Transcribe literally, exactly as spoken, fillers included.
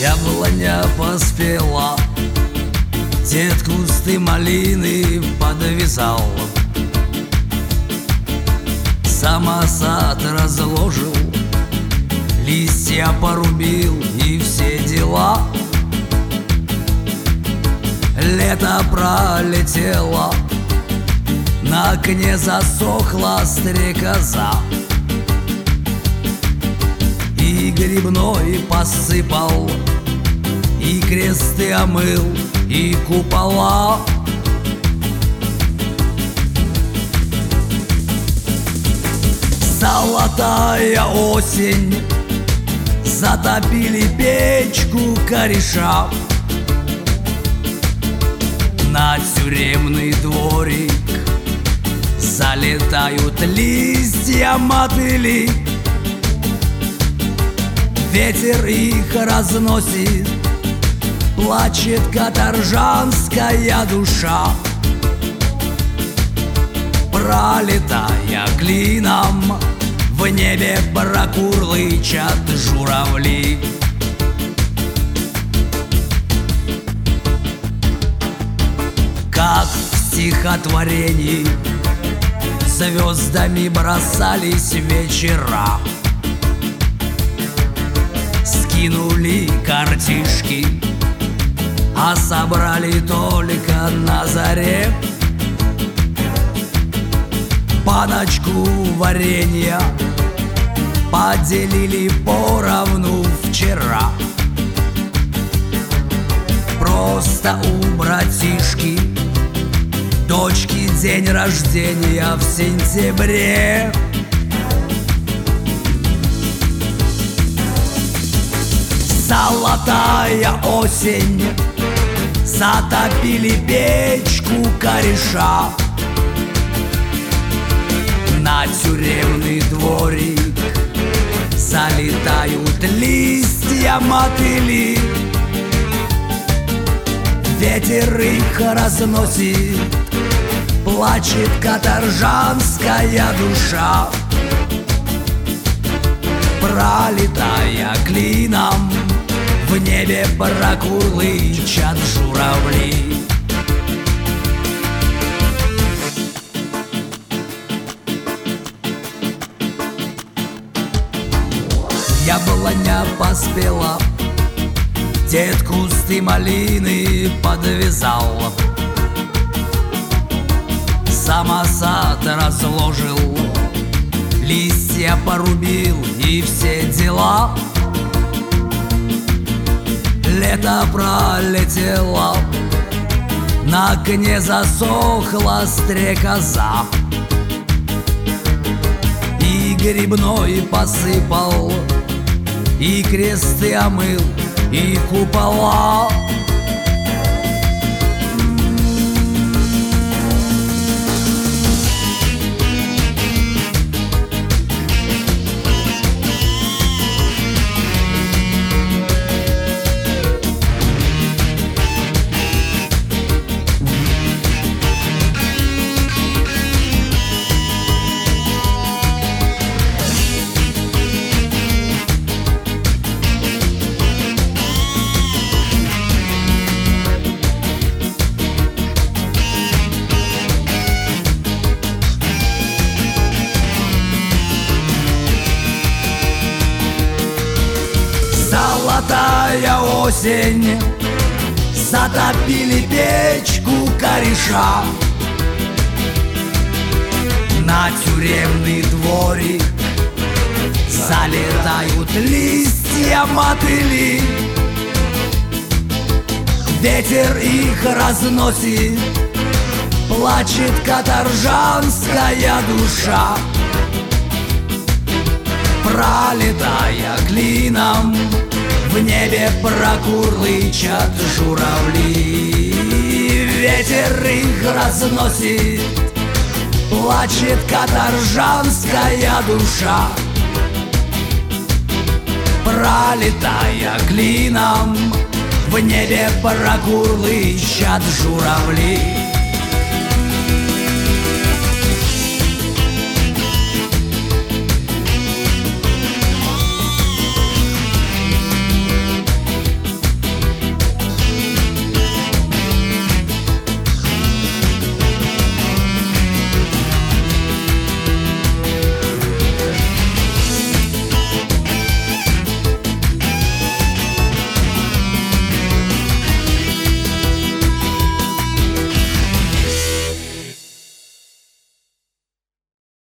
Яблоня поспела, дед кусты малины подвязал, сам сад разложил, листья порубил и все дела. Лето пролетело, на окне засохла стрекоза, и грибной посыпал, и кресты омыл, и купола. Золотая осень, затопили печку кореша, на тюремный дворик залетают листья мотыли. Ветер их разносит, плачет каторжанская душа, пролетая клином, в небе прокурлычат журавли. Как в стихотворении звездами бросались вечера, скинули картишки, а собрали только на заре баночку варенья, поделили поровну вчера. Просто у братишки дочки день рождения в сентябре. Золотая осень, затопили печку кореша, на тюремный дворик залетают листья мотыли. Ветер их разносит, плачет каторжанская душа, пролетая клином, в небе прокурлычат журавли. Яблоня поспела, дед кусты малины подвязал, сам сад разложил, листья порубил и все дела. Лето пролетело, на окне засохла стрекоза, и грибной посыпал, и кресты омыл, и купола. Золотая осень, затопили печку кореша, на тюремный дворик залетают листья мотыли. Ветер их разносит, плачет каторжанская душа, пролетая клином, в небе прокурлычат журавли. Ветер их разносит, плачет каторжанская душа, пролетая клином, в небе прокурлычат журавли.